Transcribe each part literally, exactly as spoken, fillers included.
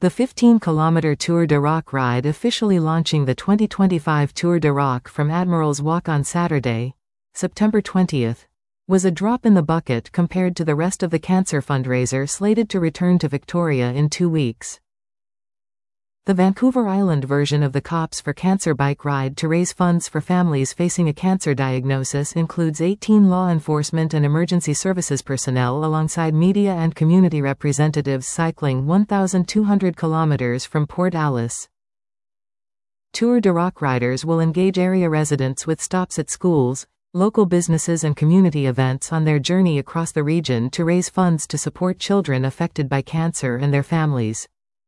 The fifteen kilometer Tour de Rock ride, officially launching the twenty twenty-five Tour de Rock from Admiral's Walk on Saturday, September twentieth, was a drop in the bucket compared to the rest of the cancer fundraiser slated to return to Victoria in two weeks. The Vancouver Island version of the Cops for Cancer bike ride to raise funds for families facing a cancer diagnosis includes eighteen law enforcement and emergency services personnel alongside media and community representatives cycling one thousand two hundred kilometers from Port Alice. Tour de Rock riders will engage area residents with stops at schools, local businesses and community events on their journey across the region to raise funds to support children affected by cancer and their families.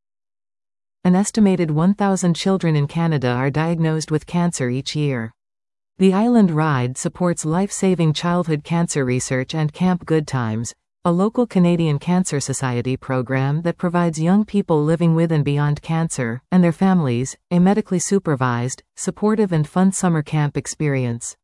An estimated one thousand children in Canada are diagnosed with cancer each year. The Island Ride supports life-saving childhood cancer research and Camp Good Times, a local Canadian Cancer Society program that provides young people living with and beyond cancer, and their families, a medically supervised, supportive and fun summer camp experience.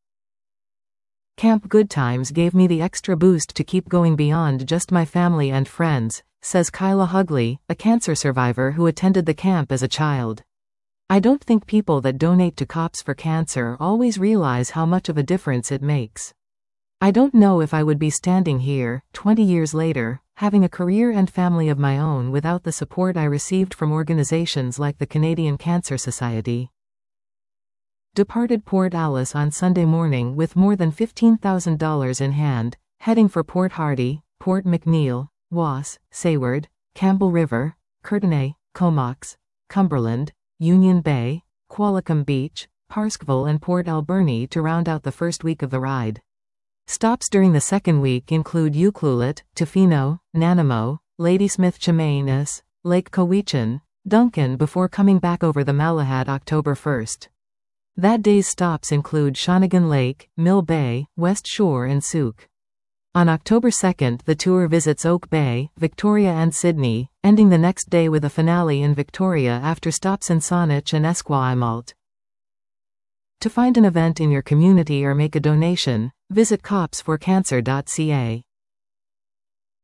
Camp Good Times gave me the extra boost to keep going beyond just my family and friends, says Kyla Hugley, a cancer survivor who attended the camp as a child. I don't think people that donate to Cops for Cancer always realize how much of a difference it makes. I don't know if I would be standing here, twenty years later, having a career and family of my own without the support I received from organizations like the Canadian Cancer Society. Departed Port Alice on Sunday morning with more than fifteen thousand dollars in hand, heading for Port Hardy, Port McNeill, Was, Sayward, Campbell River, Courtenay, Comox, Cumberland, Union Bay, Qualicum Beach, Parskeville and Port Alberni to round out the first week of the ride. Stops during the second week include Ucluelet, Tofino, Nanaimo, Ladysmith Chemainus, Lake Cowichan, Duncan before coming back over the Malahat October first. That day's stops include Shawnigan Lake, Mill Bay, West Shore and Souk. On October second, the tour visits Oak Bay, Victoria and Sydney, ending the next day with a finale in Victoria after stops in Saanich and Esquimalt. To find an event in your community or make a donation, visit cops for cancer dot c a.